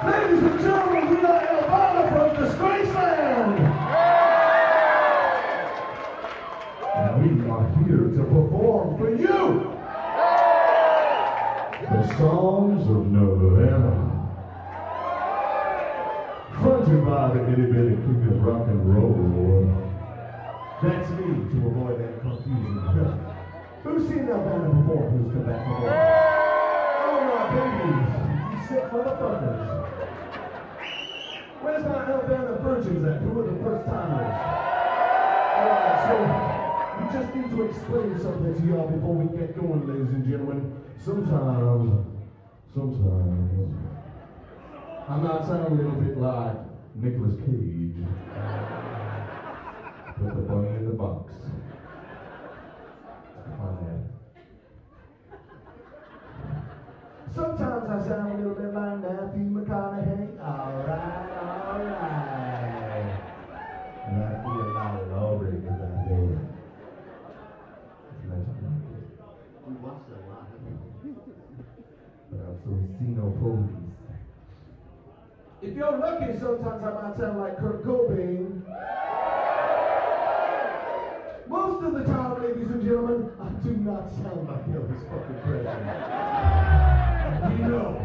Ladies and gentlemen, we are Elvana from Disgraceland. And we are here to perform for you the songs of Nevada. Fronted by the itty bitty king of rock and roll. That's me, to avoid that confusion. Who's seen Elvana before? Who's come back before? All right, babies. You sick motherfuckers. Where's my Elvana virgins at? Who are the first timers? Alright, so we just need to explain something to y'all before we get going, ladies and gentlemen. Sometimes, I might sound a little bit like Nicolas Cage. Put the bunny in the box. Sometimes I sound a little bit like Matthew McConaughey. Alright. And I feel a lot of lawbreakers out there. We watched a lot of them. But I also see no police. If you're lucky, sometimes I might sound like Kurt Cobain. Most of the time, ladies and gentlemen, I do not sound like Elvis fucking Presley. You know.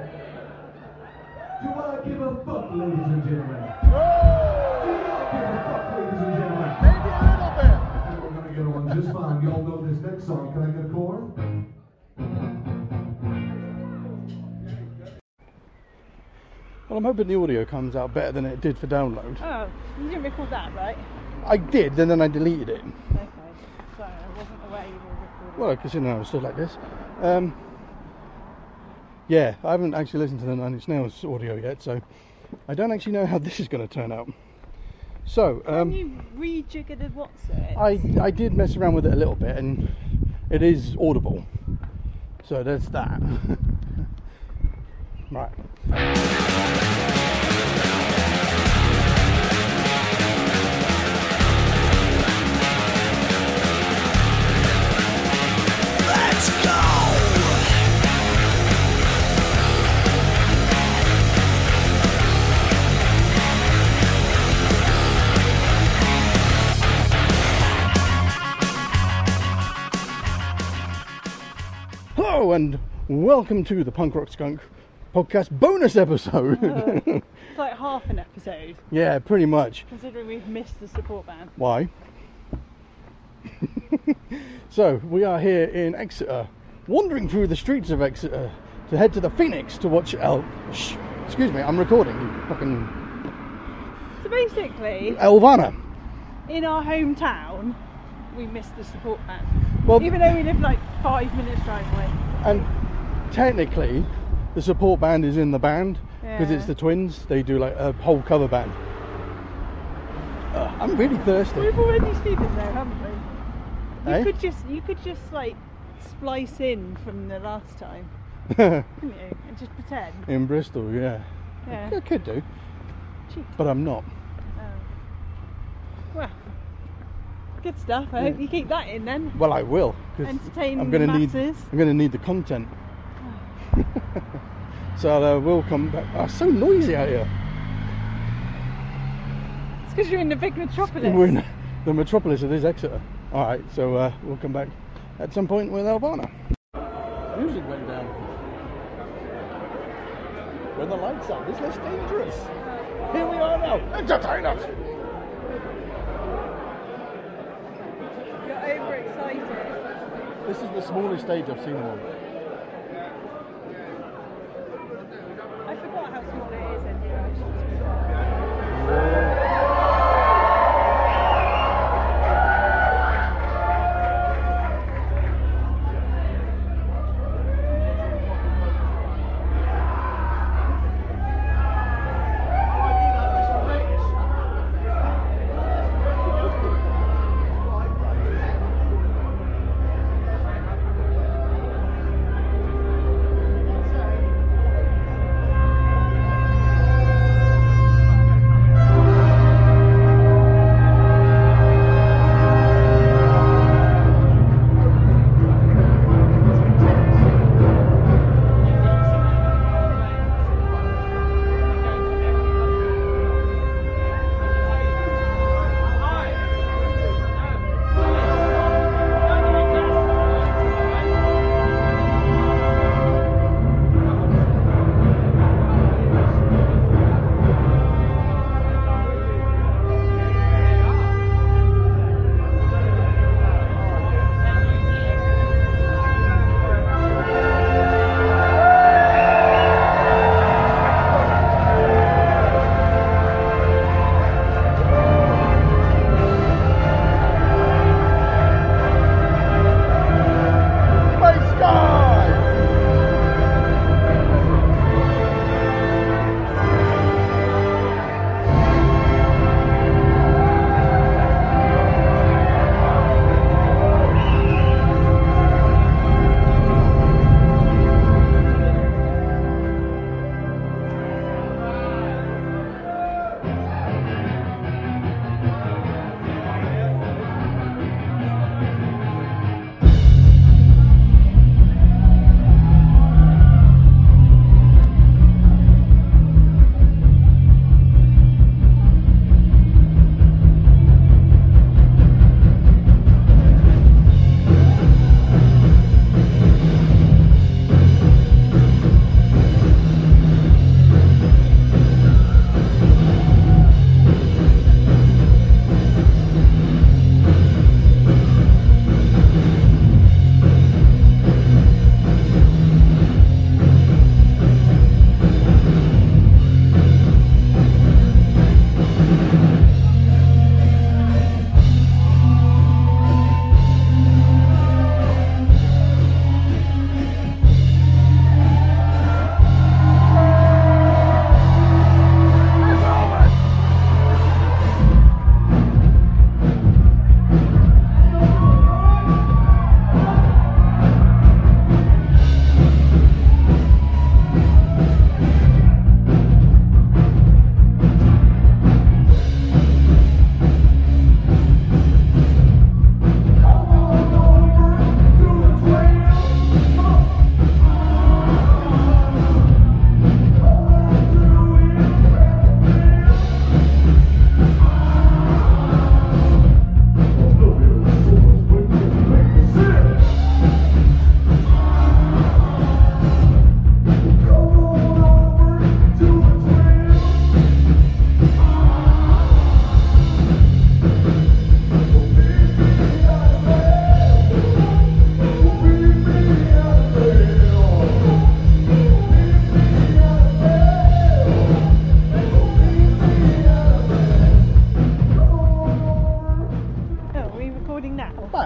Do I give a fuck, ladies and gentlemen? Do y'all give a fuck, ladies and gentlemen? Maybe a little bit. I think we're gonna get on just fine. Y'all know this next song. Can I get a chord? Well, I'm hoping the audio comes out better than it did for download. Oh, you didn't record that, right? I did, and then I deleted it. Okay, sorry, I wasn't aware you were recording. Well, because you know I was stood like this. Yeah, I haven't actually listened to the Nine Inch Nails audio yet, so I don't actually know how this is going to turn out. So, Can you rejigger the what's it? I did mess around with it a little bit, and it is audible. So there's that. Right. Let's go! Hello and welcome to the Punk Rock Skunk podcast bonus episode. It's like half an episode, Yeah, pretty much. considering we've missed the support band. Why? So, we are here in Exeter, wandering through the streets of Exeter to head to the Phoenix to watch excuse me, I'm recording. Fucking So basically, Elvana. in our hometown, we missed the support band. Well, Even though we live like 5 minutes drive away. and technically, the support band is in the band because Yeah. it's the twins. They do like a whole cover band. I'm really thirsty. We've already seen it though, haven't we? Eh? You could just like splice in from the last time, couldn't you? And just pretend. In Bristol, yeah. Yeah. I could do, Cheap. but I'm not. Well, good stuff. I hope you keep that in then. Well, I will, because Entertain I'm going to need. masses. I'm going to need the content. So we'll come back. Oh, it's so noisy out here. It's because you're in the big metropolis. We're in the metropolis of this Exeter. All right, so we'll come back at some point with Elvana. Music went down. When the lights out, it's less dangerous. Here we are now. Entertain us. You're overexcited. This is the smallest stage I've seen them on. I forgot how small it is in here actually.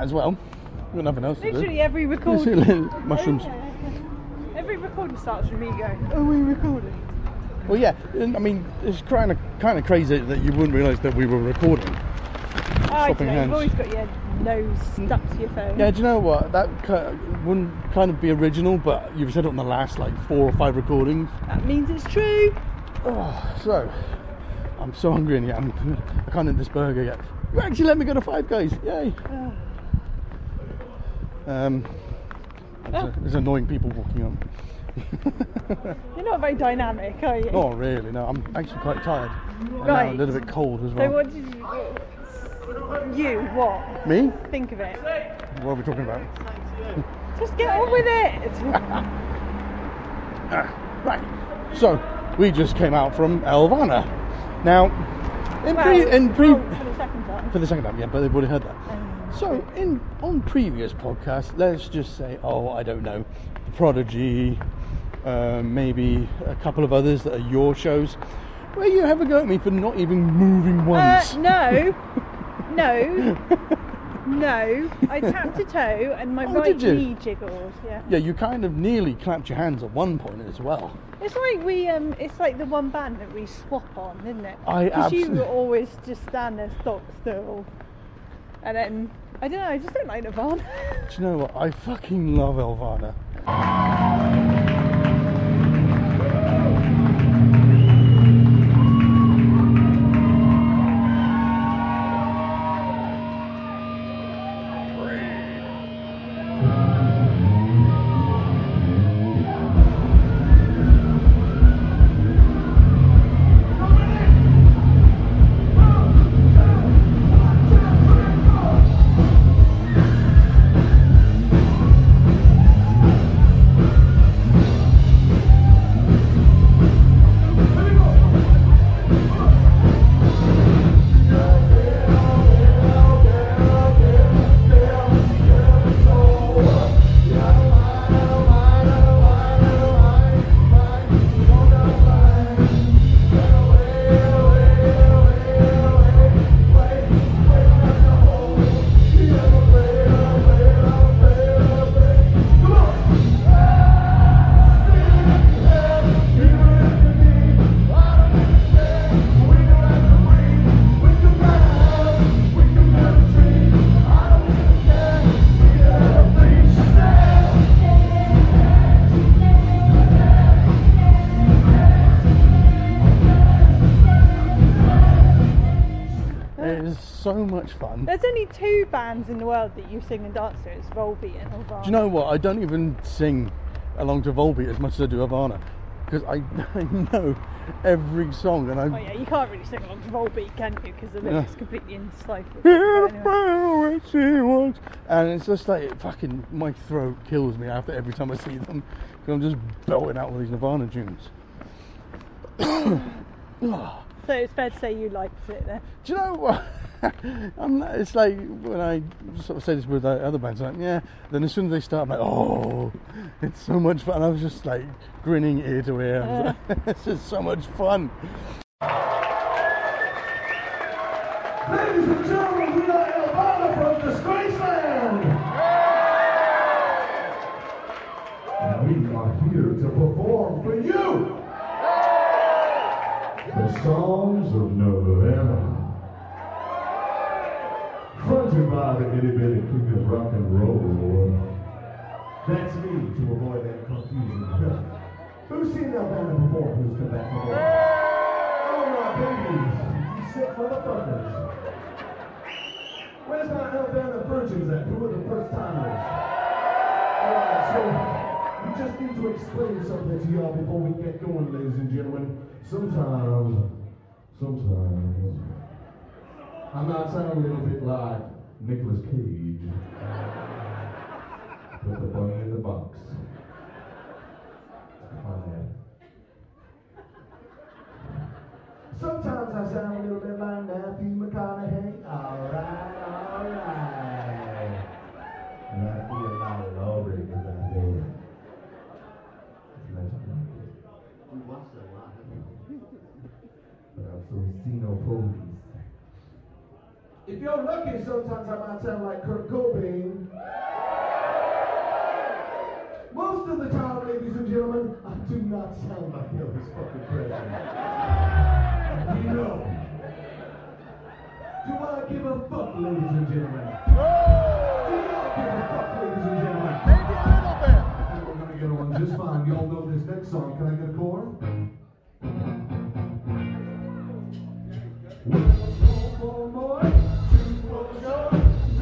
as well. We've got nothing else to do. Literally every recording. Mushrooms. Every recording starts with me going, "Are we recording?" Well, yeah. I mean, it's kind of crazy that you wouldn't realise that we were recording. I Swapping don't know, hands. you've always got your nose stuck to your phone. Yeah, do you know what? That wouldn't kind of be original, but you've said it on the last like 4 or 5 recordings. That means it's true. Oh, so I'm so hungry and yet I can't eat this burger yet. You actually let me go to Five Guys, yay! There's annoying people walking up. You're not very dynamic, are you? Not really, no. I'm actually quite tired. And Right. now a little bit cold as So well. what did you what? Me? Think of it. What are we talking about? Just get on with it. Right. So we just came out from Elvana. Now, for the second time. yeah, but they've already heard that. So, on previous podcasts, let's just say, I don't know, The Prodigy, maybe a couple of others that are your shows, where you have a go at me for not even moving once. No. I tapped a toe and my right did you? knee jiggled. Yeah. Yeah, you kind of nearly clapped your hands at one point as well. It's like it's like the one band that we swap on, isn't it? I Because you absolutely- always just stand there stock still, and then I don't know. I just don't like Nirvana. Do you know what? I fucking love Elvana. It is so much fun. There's only 2 bands in the world that you sing and dance to. It's Volbeat and Elvana. Do you know what? I don't even sing along to Volbeat as much as I do Havana, because I know every song, and Oh yeah, you can't really sing along to Volbeat, can you? Because the lyrics completely enslighted. And it's just like fucking my throat kills me after every time I see them, because I'm just belting out all these Nirvana tunes. So it's fair to say you liked it then. Do you know what? It's like when I sort of say this with other bands, like, yeah, then as soon as they start, I'm like, oh, it's so much fun. I was just like grinning ear to ear. I was like, it's just so much fun. Ladies and gentlemen, we are Elvana from Disgraceland! And we are here to perform for you the songs of Nirvana. Fronted by the itty bitty king of rock and roll. That's me, to avoid that confusion. Who's seen Elvana before? Who's come back from home? All right, babies, you sick motherfuckers. Where's my Elvana virgins at? Who are the first timers? Alright, so we just need to explain something to y'all before we get going, ladies and gentlemen. Sometimes, I might sound a little bit like Nicolas Cage. Put the bunny in the box. Sometimes I sound a little bit like Matthew McConaughey. Alright. And I feel like lawbreakers out there. We watched a lot. But I'm so see no police. If If you're lucky, sometimes I might sound like Kurt Cobain. Most of the time, ladies and gentlemen, I do not sound like Elvis fucking Presley. You know. Do I give a fuck, ladies and gentlemen? Do y'all give a fuck, ladies and gentlemen? Maybe a little bit. I think we're gonna get along just fine. Y'all know this next song. Can I get a chord? One more, two more, go.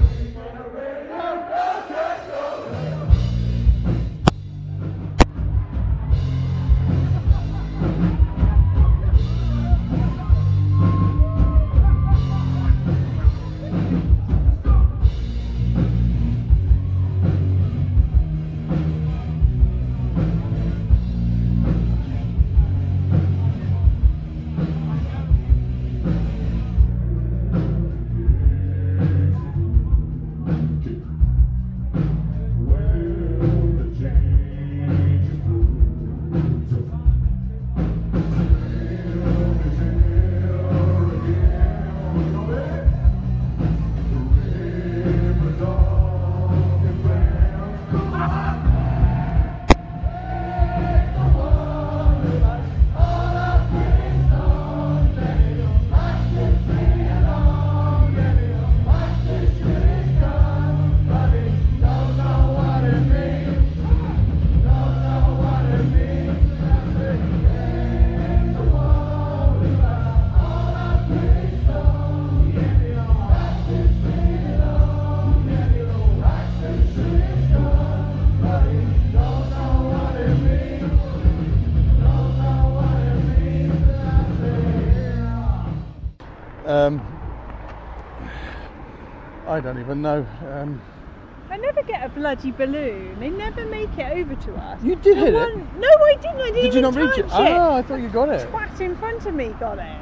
I don't even know. I never get a bloody balloon. They never make it over to us. You did hit it? No, I didn't. I didn't Did you not even reach it? touch it. Ah, I thought you got it. Twat in front of me got it.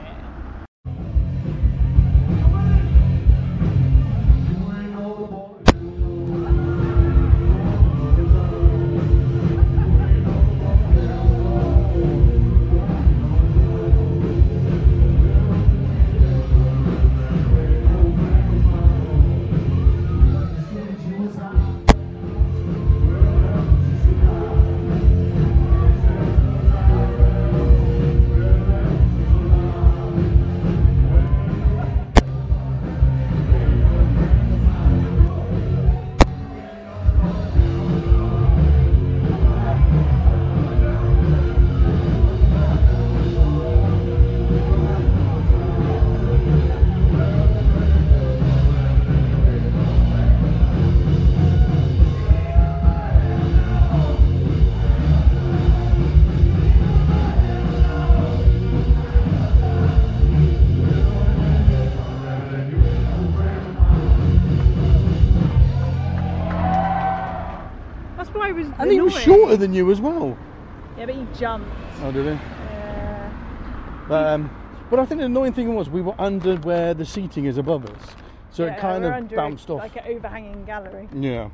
And he was shorter than you as well. Yeah, but he jumped. Oh, did he? Yeah. But I think the annoying thing was we were under where the seating is above us, so it kind of bounced off. Like an overhanging gallery. Yeah.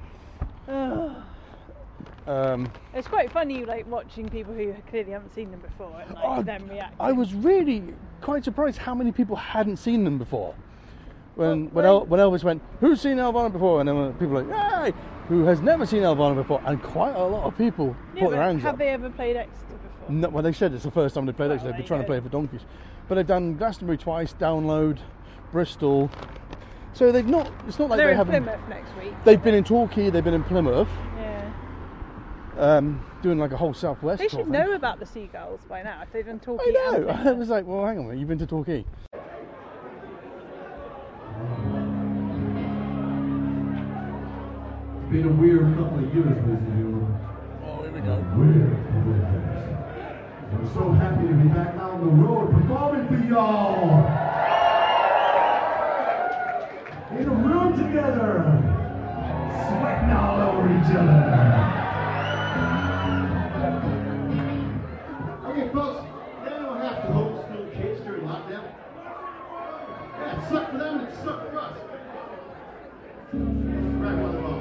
It's quite funny, like watching people who clearly haven't seen them before and like them reacting. I was really quite surprised how many people hadn't seen them before. When Elvis went, "Who's seen Nelvana before?" and then people were like, "Hey, who has never seen Nelvana before?" And quite a lot of people put their hands up. Have they ever played Exeter before? No, well, they said it's the first time they played Exeter. They've been trying to play it for donkeys, but they've done Glastonbury twice, Download, Bristol. So they've not. It's not like they're they in haven't. Plymouth next week. They've been in Torquay. They've been in Plymouth. Yeah. Doing like a whole southwest. They should know about the seagulls by now. If they've done Torquay. I know. I was like, well, hang on a minute. You've been to Torquay. Been a weird couple of years, ladies and gentlemen. Oh, here we go. Weird couple of years. I'm so happy to be back out on the road performing for y'all. In a room together, sweating all over each other. Okay, folks, they don't have to homeschool kids during lockdown. Yeah, it sucked for them and it sucked for us. Right, one of them.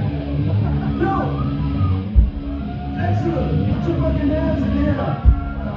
Excellent! Put your fucking hands in the air!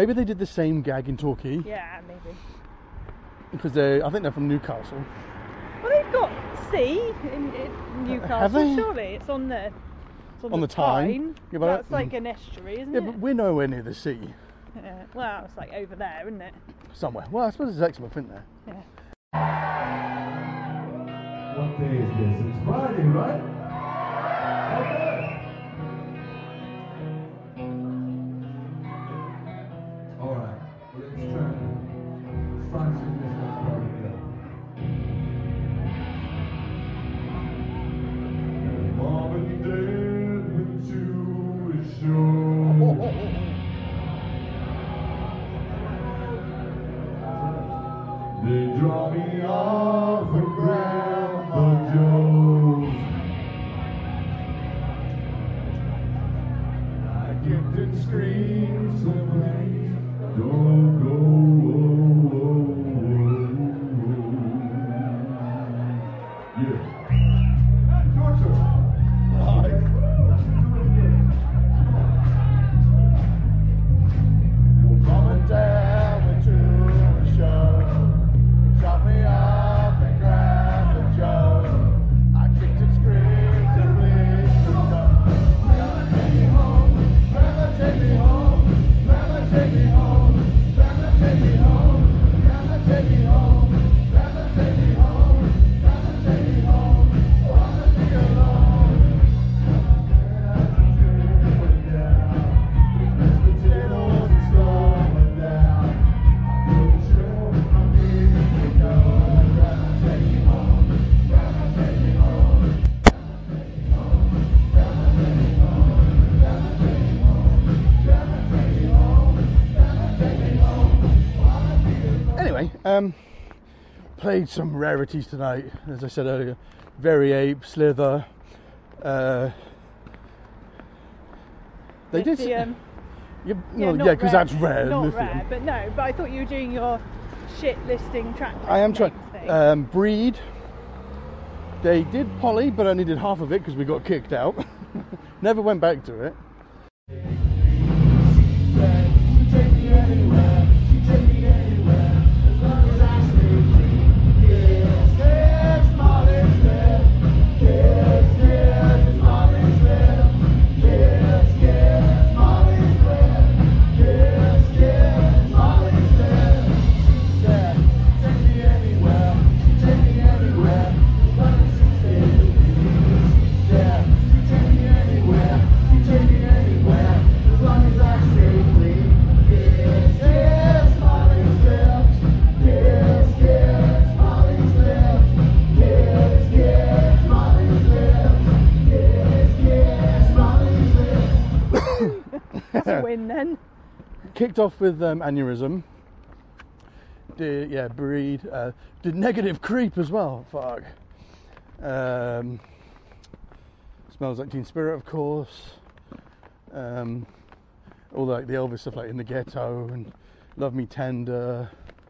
Maybe they did the same gag in Torquay. Yeah, maybe. Because I think they're from Newcastle. Well, they've got sea in Newcastle. Have they? Surely it's on the On the Tyne. Yeah, but that's like an estuary, isn't Yeah, it? but we're nowhere near the sea. Yeah. Well, it's like over there, isn't it? Somewhere. Well, I suppose it's Exmouth, isn't there? Yeah. What day is this? It's Friday, right? Okay. All right. Well, let's try. Let's try and see this next part together. Mom and Dad went to a show. They draw me off of Grandpa Joe's. I kicked and screamed simply, don't go. Yeah. Your turn. Mom and Dad went to a show. Shot me up and grabbed a Joe. I kicked and screamed and please to go. Grandma take me home. Grandma take me home. Grandma take me home. Grandma take me home. Grandma take me home. Grandma take me home. Grandma take me home. Wanna be alone. Potatoes and slowing down. I'm sure I'm needing to go. Grandma take me home. Grandma take me home. Grandma take me home. Grandma take me home. Grandma take me home. Grandma take me home. Grandma take me home. Wanna be alone. Anyway, played some rarities tonight, as I said earlier. Very Ape, Slither. They did. Lithium. Yeah, Yeah, well, not yeah, because rare. that's rare. Not lithium. rare, but no. But I thought you were doing your shit listing track. I am trying. thing. Breed. They did Polly, but only did half of it because we got kicked out. Never went back to it. That's a win then. Kicked off with Aneurysm. Did Breed. Did Negative Creep as well. Fuck. Smells Like Teen Spirit, of course. All like the Elvis stuff, like In the Ghetto and Love Me Tender.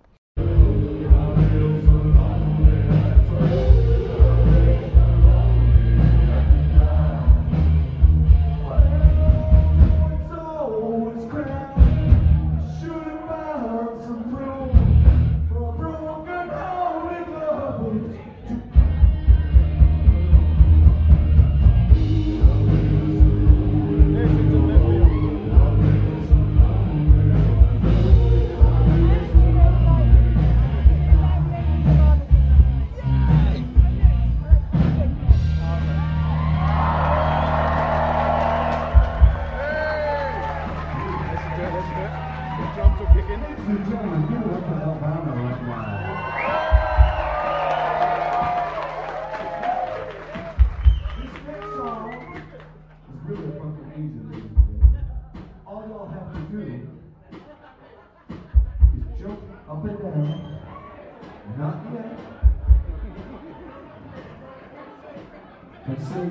And say,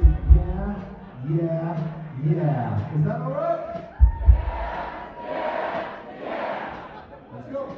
yeah. Is that all right? Let's go.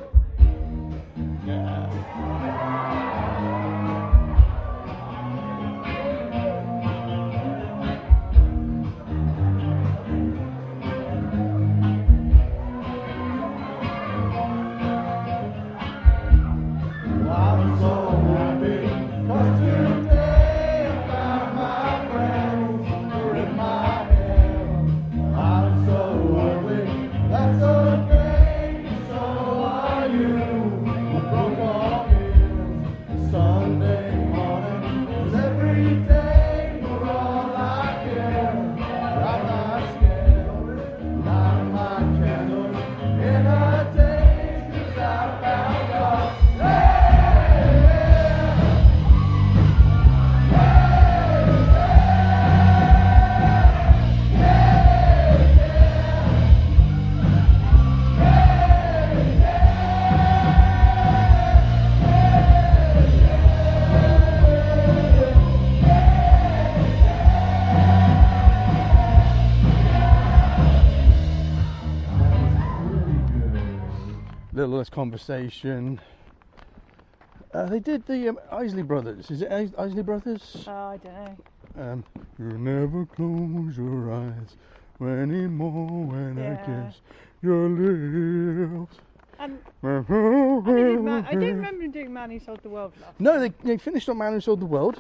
Endless Conversation. They did the Isley Brothers. Is it Isley Brothers? Oh, I don't know. You never close your eyes anymore when I Yeah. kiss your lips. And I don't remember him doing Man Who Sold the World last. No, they finished on Man Who Sold the World.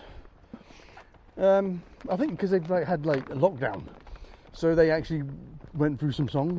I think because they've had a lockdown, so they actually went through some songs.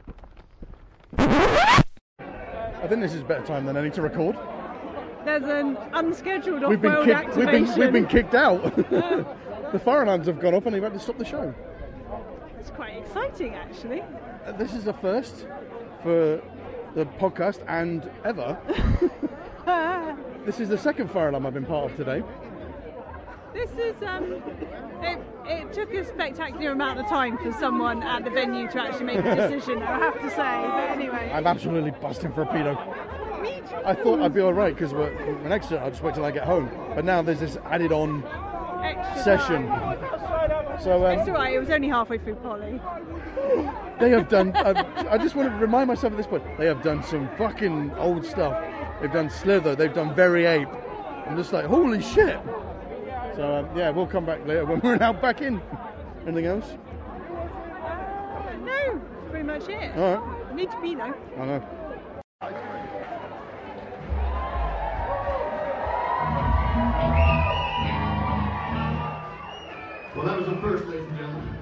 I think this is a better time than any to record. There's an unscheduled We've been off-world kicked. activation. We've been kicked out. The fire alarms have gone off, and they've had to stop the show. It's quite exciting, actually. This is the first for the podcast and ever. This is the second fire alarm I've been part of today. This is it took a spectacular amount of time for someone at the venue to actually make a decision, I have to say. But anyway, I'm absolutely busting for a pedo. me too. I thought I'd be all right because we're next to it. I'll just wait till I get home. But now there's this added-on Extra session. time. So It's alright. It was only halfway through Polly. they have done. I just want to remind myself at this point. They have done some fucking old stuff. They've done Slither. They've done Very Ape. I'm just like, holy shit. So yeah, we'll come back later when we're now back in. Anything else? No, that's pretty much it. All right. Need to be though. I know. Well, that was the first, ladies and gentlemen.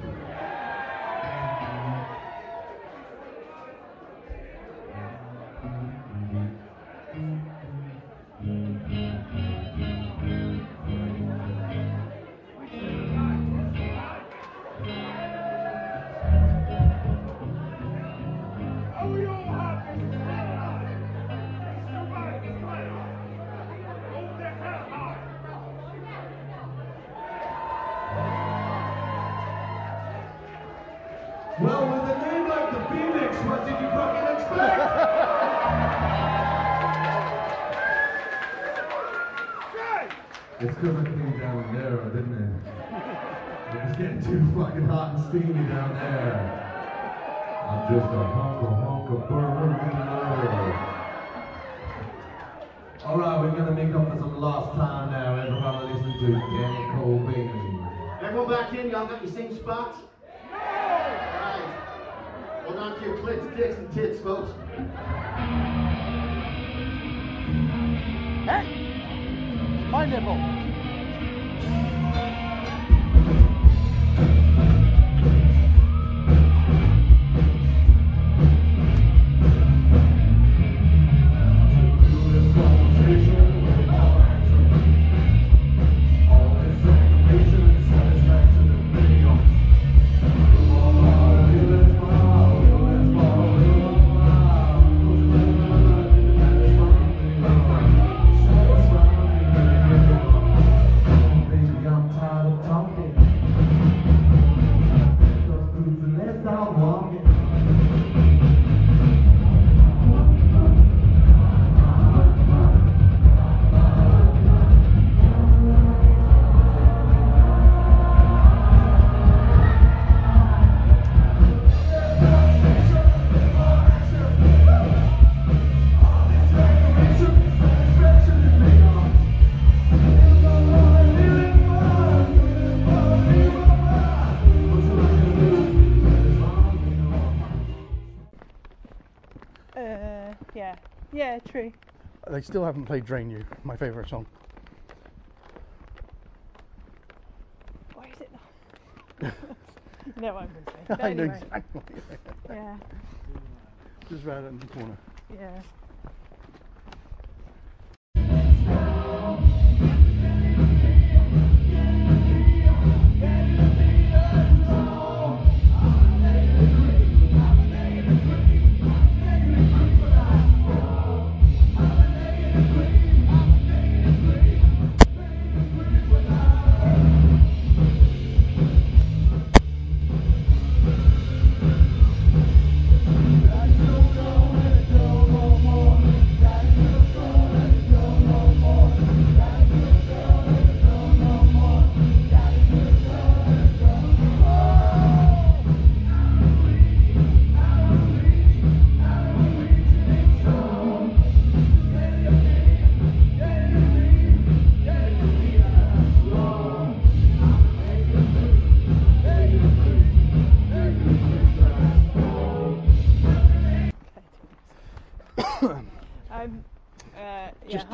Well, with a name like the Phoenix, what did you fucking expect? It's because I came down there, didn't it? It was getting too fucking hot and steamy down there. I'm just a honk of burning love. Alright, we're gonna make up for some lost time now. Everybody listen to Danny Colbane. Everyone back in, y'all got your same spots? Alright. Hold on to your clits, dicks, and tits, folks. Hey, my nipple. Yeah, true. They still haven't played Drain You, my favourite song. Why is it not? You know what I'm going to say. But I know anyway, exactly. yeah, Just round in the corner. yeah. I don't know.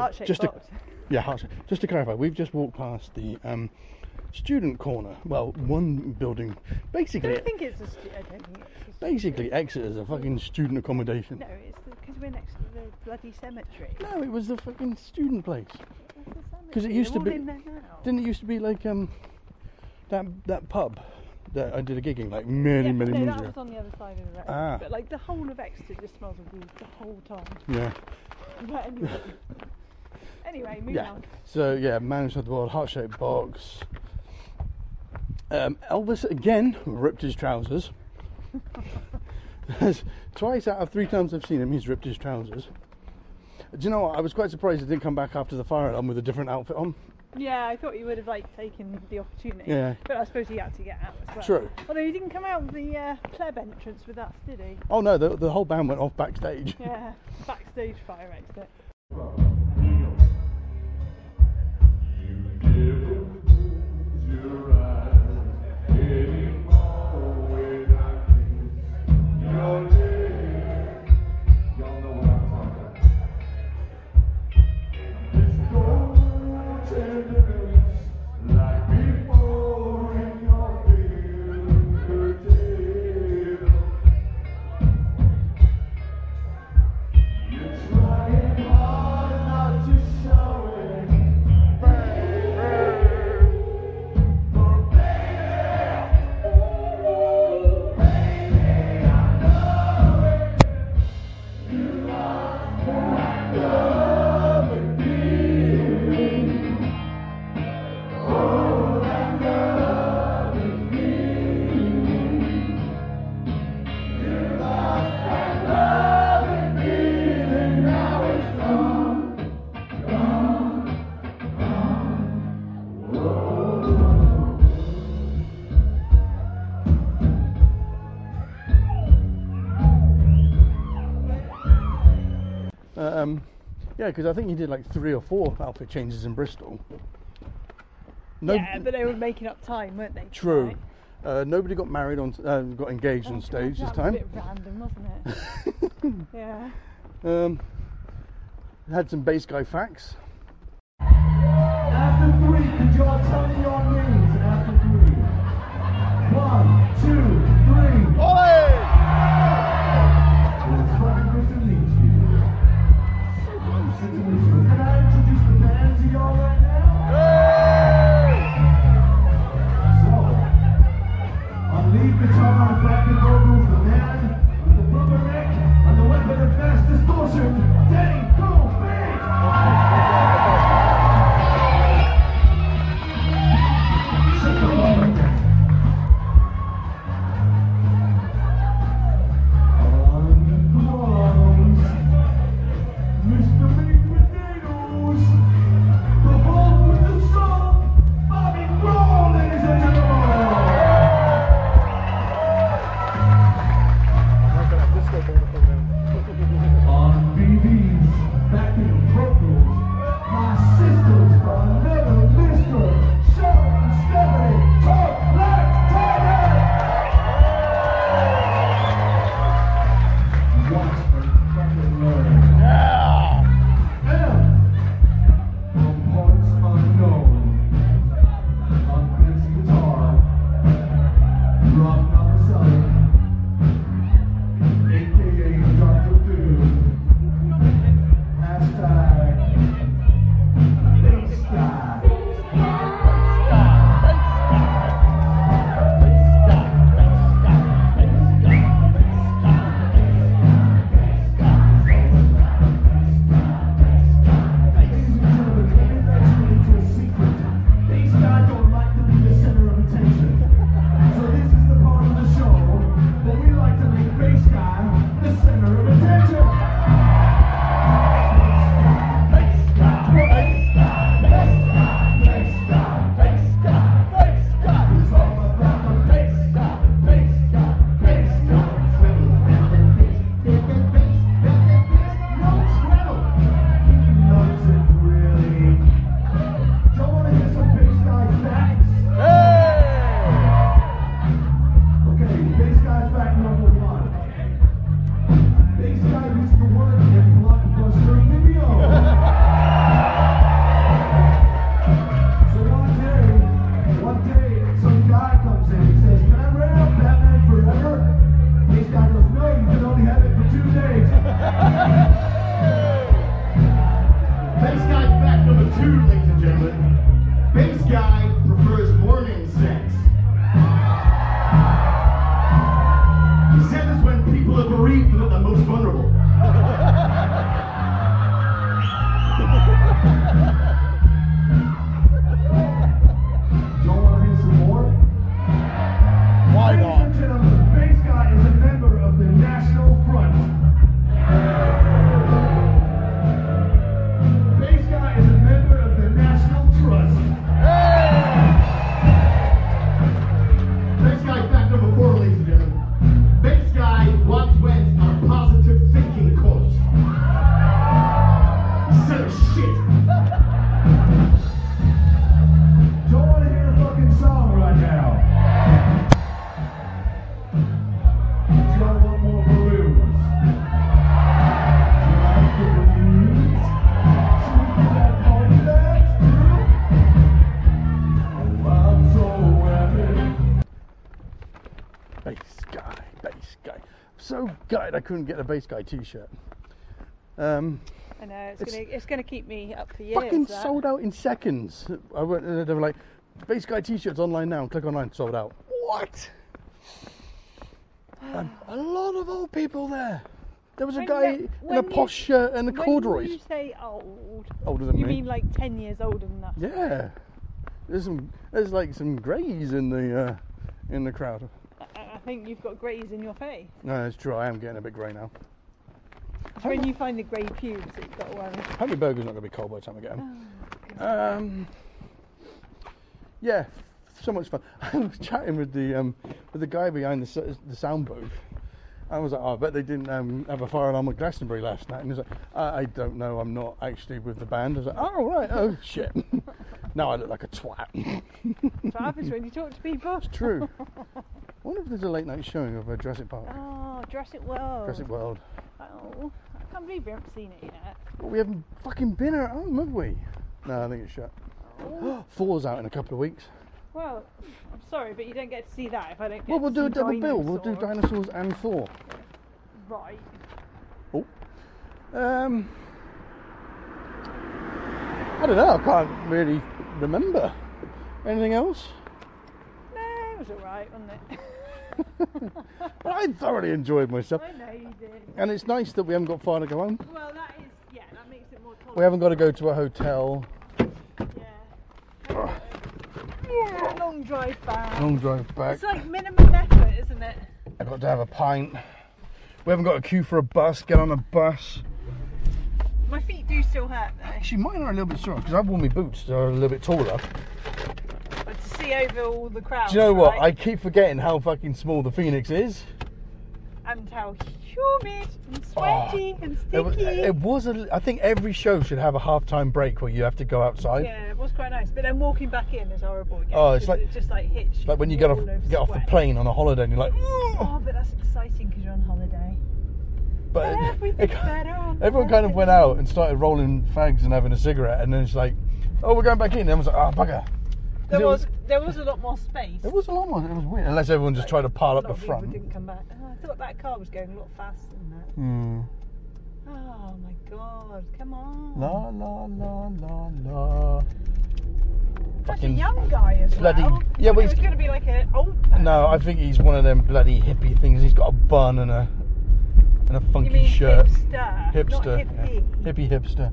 Heart-shaped box. Yeah, just to clarify, we've just walked past the student corner. Well, one building, basically. I don't think it's a I don't think it's a Basically, Exeter's a fucking student accommodation. No, it's because we're next to the bloody cemetery. No, it was the fucking student place. That's the cemetery. Because it used to They're be. all in there now. Didn't it used to be like that pub that I did a gig in like many no, moons that ago? was on the other side of the road. Ah. But like the whole of Exeter just smells of weed the whole time. Yeah. But anyway, moving Yeah. on. So yeah, Man of the World, heart-shaped box. Elvis again ripped his trousers. Twice out of 3 times I've seen him, he's ripped his trousers. Do you know what? I was quite surprised he didn't come back after the fire alarm with a different outfit on. Yeah, I thought he would have taken the opportunity. Yeah. But I suppose he had to get out as well. True. Although he didn't come out of the pleb entrance with us, did he? Oh no, the whole band went off backstage. Yeah. Backstage fire exit. Yeah, because I think he did like 3 or 4 outfit changes in Bristol. Yeah, but they were making up time, weren't they? True. Tonight? Nobody got married got engaged on stage this That time. was a bit random, wasn't it? Yeah. Had some bass guy facts. After 3, could you all tell me your names? After 3. 1, 2, 3. Oi! It's fucking good to meet you. Good to meet you. Can I introduce the band to y'all right now? So, on lead guitar and backing vocals, the man with the rubber neck and the weapon of mass distortion, Danny Go Big! so gutted I couldn't get a Bass Guy t-shirt. I know it's gonna keep me up for years. Fucking that. sold out in seconds. I went. They were like, Bass Guy t-shirts online now. Click online, sold out. What? A lot of old people there. There was a guy in a posh shirt and a corduroys. When you say old, Older than you me. mean like 10 years older than us? Yeah. There's like some greys in the crowd. I think you've got greys in your face. No, that's true. I am getting a bit grey now. It's when you find the grey pubes that you've got to worry. Hopefully Burger's not going to be cold by the time I get home. Yeah, so much fun. I was chatting with the guy behind the sound booth. I was like, I bet they didn't have a fire alarm at Glastonbury last night. And he was like, I don't know, I'm not actually with the band. I was like, oh, right, oh, shit. Now I look like a twat. That's what happens when you talk to people. It's true. I wonder if there's a late night showing of Jurassic Park. Oh, Jurassic World. Jurassic World. Oh, I can't believe we haven't seen it yet. Well, we haven't fucking been at home, have we? No, I think it's shut. Oh. Thor's out in a couple of weeks. Well, I'm sorry, but you don't get to see that if I don't get Well, we'll to do see a double bill. We'll do Dinosaur. dinosaurs and Thor. Right. Oh. I don't know. I can't really remember. Anything else? No, it was alright, wasn't it? But I thoroughly enjoyed myself. I know you did. And it's nice that we haven't got far to go home. Well, that makes it more tolerable. We haven't got to go to a hotel. Yeah. Long drive back. Long drive back. It's like minimum effort, isn't it? I've got to have a pint. We haven't got to queue for a bus, get on a bus. My feet do still hurt though. Actually, mine are a little bit sore because I've worn my boots, so they're a little bit taller. But to see over all the crowd. Do you know what? right? I keep forgetting how fucking small the Phoenix is. And how humid and sweaty and sticky. It was I think every show should have a half-time break where you have to go outside. Yeah, it was quite nice. But then walking back in is horrible again. Oh, it's 'cause like- it just like hits you. Like when you get off the plane on a holiday and you're like, Oh, but that's exciting because you're on holiday. but Everything's better on everyone kind of went holiday. out and started rolling fags and having a cigarette, and then it's like, oh, we're going back in. And everyone's like, oh, bugger. There was a lot more space. It was a lot more. It was weird, unless everyone just tried to pile A up lot the of people front. didn't come back. Oh, I thought that car was going a lot faster than that. Hmm. Oh my god, come on. La la la la la. Such a young guy as bloody- well. yeah, but It was he's- going to be like an old person. No, I think he's one of them bloody hippie things. He's got a bun and a funky You mean shirt. hipster? Hipster. Not yeah. hippie. Hippie hipster.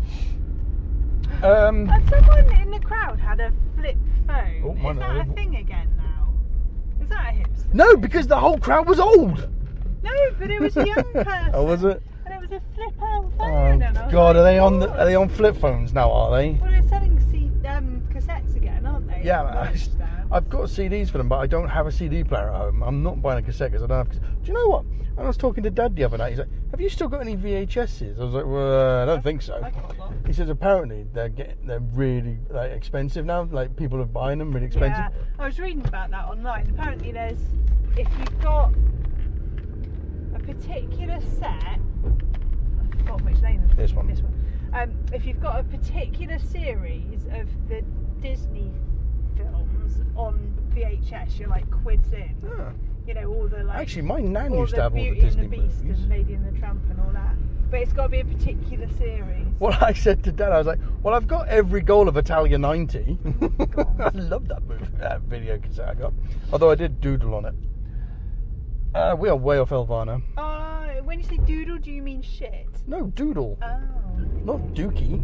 And someone in the crowd had a flip phone. Oh, mine Is that are- a thing again now? Is that a hipster? No, because the whole crowd was old. No, but it was a young person. Oh, was it? And it was a flip out Oh phone. and I was God, like, are they on flip phones now? Are they? Well, they're selling cassettes again, aren't they? Yeah, On the merch stand. I've got CDs for them, but I don't have a CD player at home. I'm not buying a cassette because I don't have. Do you know what? When I was talking to Dad the other night, he's like, "Have you still got any VHSs?" I was like, "Well, I don't think so." I got a lot. He says apparently they're really like expensive now. Like people are buying them really expensive. Yeah, I was reading about that online. Apparently, if you've got a particular set, I forgot which name it is. This one. This one. If you've got a particular series of the Disney films on VHS, you're like quids in. Yeah. You know, all the like. Actually, my nan all used to have all the Beauty Disney and the Beast movies. and Lady and the Tramp and all that. But it's got to be a particular series. Well, I said to Dad, I was like, "Well, I've got every goal of Italia '90." God. I love that movie, that video cassette I got. Although I did doodle on it. We are way off Elvana. When you say doodle, do you mean shit? No, doodle, Oh. not dookie.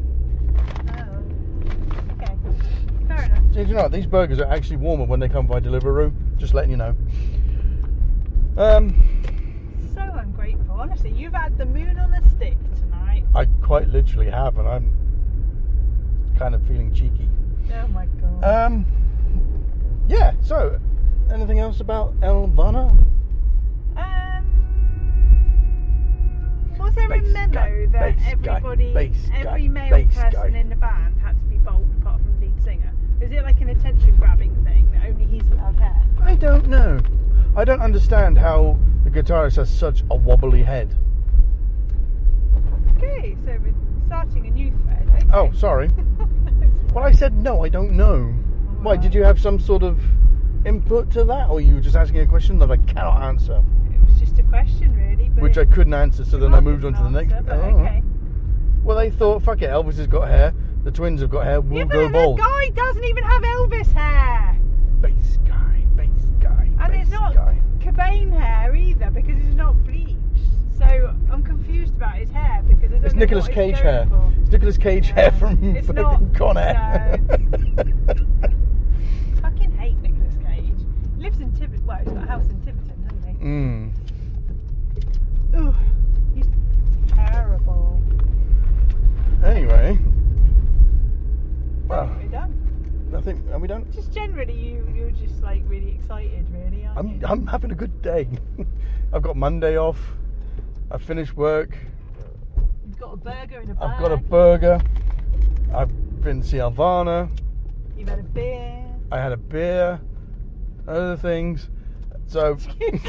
Oh. Okay. Fair enough. So, you know what, these burgers are actually warmer when they come by Deliveroo. Just letting you know. So ungrateful. Honestly, you've had the moon on a stick tonight. I quite literally have, and I'm kind of feeling cheeky. Oh my god. Yeah. So, anything else about Elvana? Was there a Bass memo guy, that bass guy, every bass guy, male bass person guy. in the band had to be bald apart from the lead singer? Is it like an attention grabbing thing that only he's allowed hair? I don't know. I don't understand how the guitarist has such a wobbly head. Okay, so we're starting a new thread. Okay. Oh, sorry. Well, I said no, I don't know. Why, did you have some sort of input to that, or you were just asking a question that I cannot answer? It was was just a question, really. But which I couldn't answer, so then I moved on to the next. But Oh. okay. Well, they thought, fuck it, Elvis has got hair, the twins have got hair, we'll Yeah, go but bald. the guy doesn't even have Elvis hair. Bass guy, And it's not Cobain hair either, because it's not bleached. So I'm confused about his hair, because I don't It's know Nicolas what Cage he's going hair. for. It's Nicolas Cage hair from It's fucking not- Con Air. Fucking hate Nicolas Cage. He lives in Tiverton. Well, he's got a house in Tiverton, hasn't he? Ugh, he's terrible. Anyway, well, We're done. I think, are we done? Just generally, you're just like really excited, really, aren't you? I'm having a good day. I've got Monday off. I finished work. You've got a burger in a bag. I've got a burger. I've been to see Alvana. You've had a beer. I had a beer. Other things. So.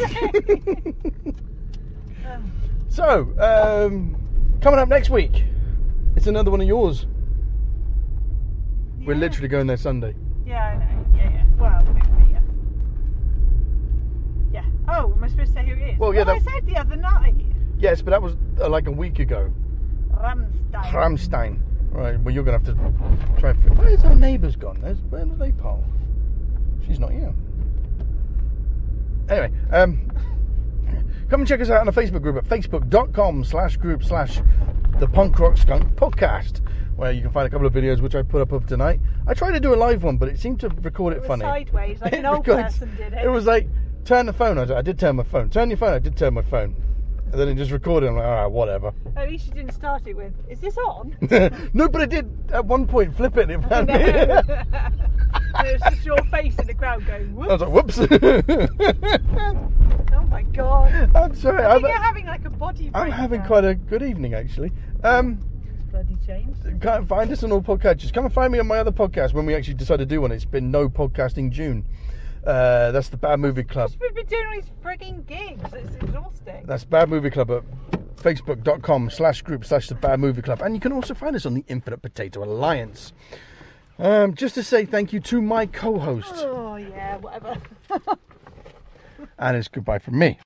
Coming up next week, it's another one of yours. We're Yeah. literally going there Sunday. Yeah, I know. Yeah. Well, hopefully, yeah. Yeah. Oh, am I supposed to say who it is? Well, yeah, I said the other night. Yes, but that was like a week ago. Rammstein. Rammstein. Right, well, you're going to have to try and... Where's our neighbours gone? Where did they park? She's not here. Anyway, come and check us out on the Facebook group at facebook.com/group/The Punk Rock Skunk Podcast, where you can find a couple of videos which I put up of tonight. I tried to do a live one, but it seemed to record it It was funny. sideways, like an old Because person did it. It was like, turn the phone. I did turn my phone. Turn your phone. I did turn my phone. And then it just recorded. I'm like, all right, whatever. At least you didn't start it with, is this on? No, but I did at one point flip it and it found me. It was just your face in the crowd going, I was whoops. like, whoops. Oh my god. I'm sorry. I think you're having like a body I'm break having now. quite a good evening, actually. Bloody change. Can't find us on all podcasters. Come and find me on my other podcast when we actually decide to do one. It's been No Podcasting June. That's the Bad Movie Club. We've been doing all these frigging gigs. It's exhausting. That's Bad Movie Club at facebook.com/group/The Bad Movie Club. And you can also find us on the Infinite Potato Alliance. Just to say thank you to my co-host. Oh, yeah, whatever. And it's goodbye from me.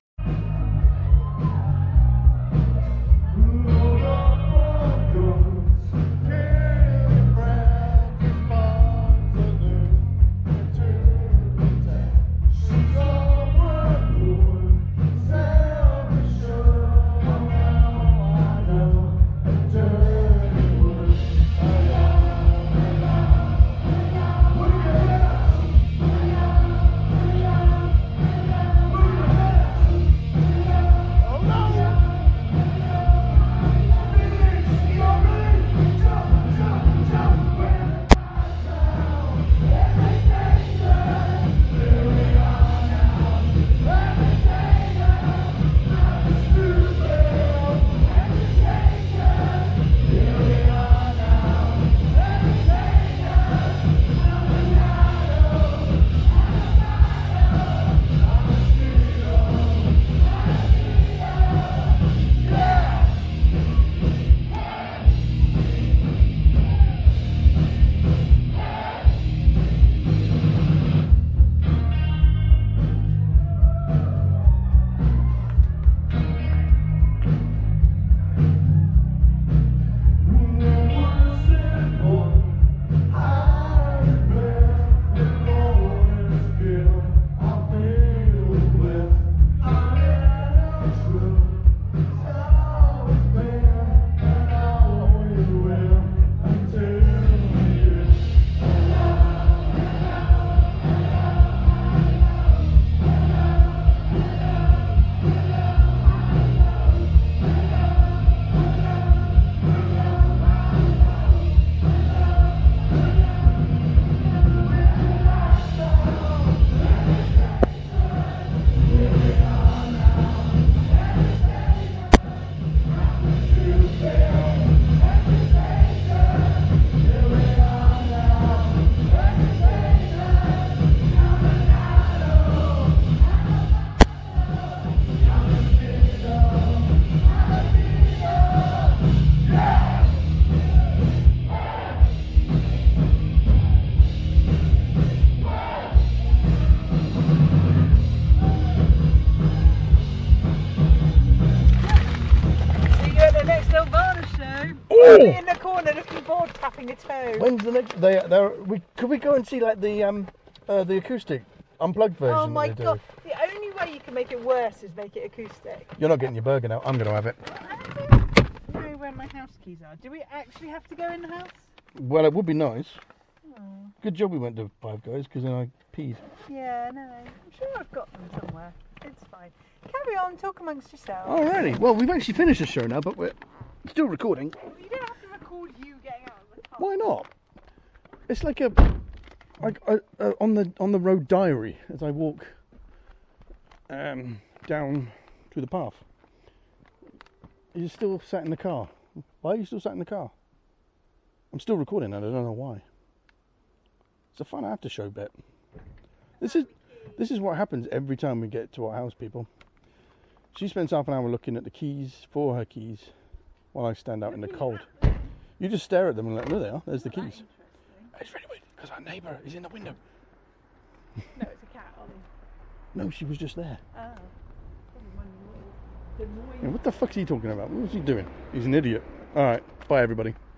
God, tapping a toe. When's the next? Could we go and see like the acoustic unplugged version? Oh my that they God! do? The only way you can make it worse is make it acoustic. You're not getting your burger now. I'm going to have it. I don't know where my house keys are. Do we actually have to go in the house? Well, it would be nice. Oh. Good job we went to Five Guys because then I peed. Yeah, no. I'm sure I've got them somewhere. It's fine. Carry on, talk amongst yourselves. Alrighty. Well, we've actually finished the show now, but we're still recording. Well, you don't have to record you getting out of the car. Why not? It's like on the road diary as I walk down through the path. You're still sat in the car. Why are you still sat in the car? I'm still recording and I don't know why. It's a fun after show bit. This is what happens every time we get to our house, people. She spends half an hour looking at the keys for her keys while I stand out in the cold. You just stare at them and like, there they are, there's the keys. It's really weird because our neighbour is in the window. No, it's a cat, Ollie. No, she was just there. Oh. Yeah, what the fuck's he talking about? What was he doing? He's an idiot. Alright, bye everybody.